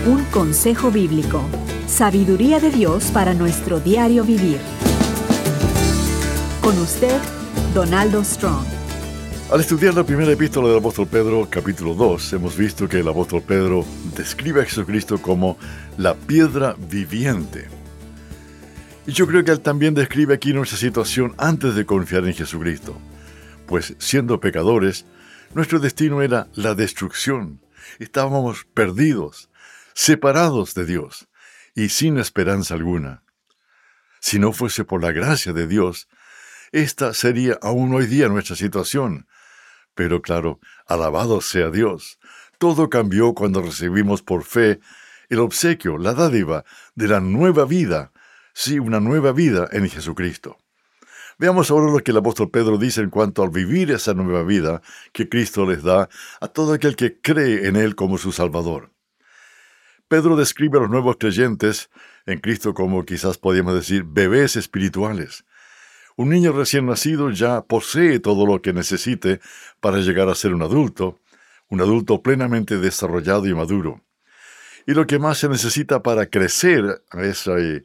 Un consejo bíblico. Sabiduría de Dios para nuestro diario vivir. Con usted, Donaldo Strong. Al estudiar la primera epístola del apóstol Pedro, capítulo 2, hemos visto que el apóstol Pedro describe a Jesucristo como la piedra viviente. Y yo creo que él también describe aquí nuestra situación antes de confiar en Jesucristo. Pues siendo pecadores, nuestro destino era la destrucción. Estábamos perdidos, separados de Dios y sin esperanza alguna. Si no fuese por la gracia de Dios, esta sería aún hoy día nuestra situación. Pero claro, alabado sea Dios. Todo cambió cuando recibimos por fe el obsequio, la dádiva de la nueva vida. Sí, una nueva vida en Jesucristo. Veamos ahora lo que el apóstol Pedro dice en cuanto al vivir esa nueva vida que Cristo les da a todo aquel que cree en Él como su Salvador. Pedro describe a los nuevos creyentes en Cristo como quizás podríamos decir bebés espirituales. Un niño recién nacido ya posee todo lo que necesite para llegar a ser un adulto plenamente desarrollado y maduro. Y lo que más se necesita para crecer a ese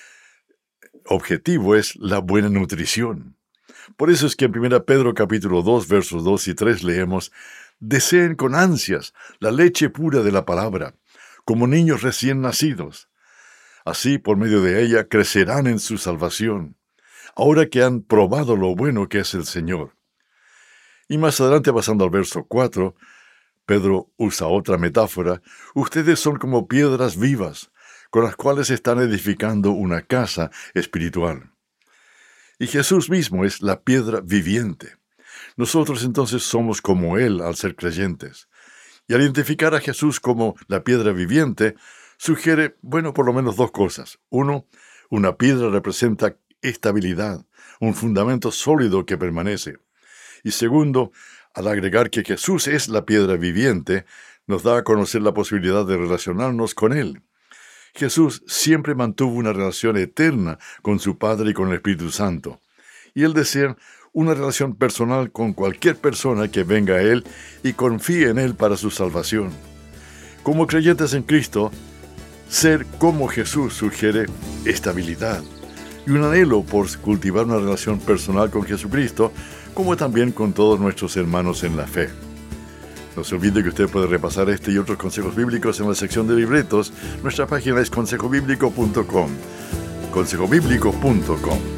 objetivo es la buena nutrición. Por eso es que en 1 Pedro capítulo 2, versos 2 y 3 leemos: deseen con ansias la leche pura de la palabra, como niños recién nacidos. Así, por medio de ella, crecerán en su salvación, ahora que han probado lo bueno que es el Señor. Y más adelante, pasando al verso 4, Pedro usa otra metáfora: ustedes son como piedras vivas, con las cuales están edificando una casa espiritual. Y Jesús mismo es la piedra viviente. Nosotros entonces somos como Él al ser creyentes. Y al identificar a Jesús como la piedra viviente, sugiere, por lo menos dos cosas. Uno, una piedra representa estabilidad, un fundamento sólido que permanece. Y segundo, al agregar que Jesús es la piedra viviente, nos da a conocer la posibilidad de relacionarnos con Él. Jesús siempre mantuvo una relación eterna con su Padre y con el Espíritu Santo. Y Él desea una relación personal con cualquier persona que venga a Él y confíe en Él para su salvación. Como creyentes en Cristo, ser como Jesús sugiere estabilidad y un anhelo por cultivar una relación personal con Jesucristo, como también con todos nuestros hermanos en la fe. No se olvide que usted puede repasar este y otros consejos bíblicos en la sección de libretos. Nuestra página es consejobiblico.com. consejobiblico.com.